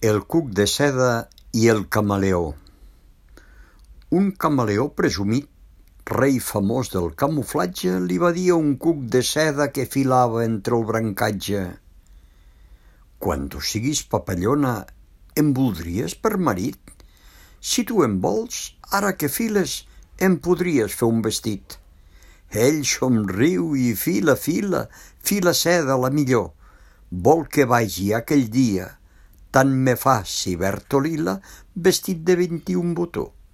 El cuc de seda i el camaleó. Un camaleó presumit, rei famós del camuflatge, li va dir a un cuc de seda que filava entre el brancatge: «Quan tu siguis papallona, em voldries per marit? Si tu em vols, ara que files, em podries fer un vestit». Ell somriu i fila seda la millor. Vol que vagi aquell dia, tant me fa si verd o lila, vestit de 21 botó.